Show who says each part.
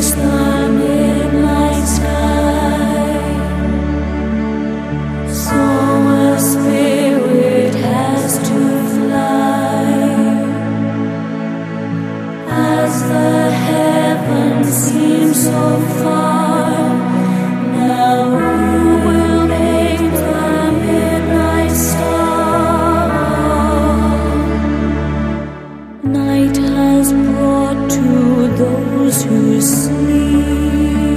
Speaker 1: the midnight sky. So a spirit has to fly as the heavens seem so far. Now who will paint the midnight star? Night has brought to those who sleep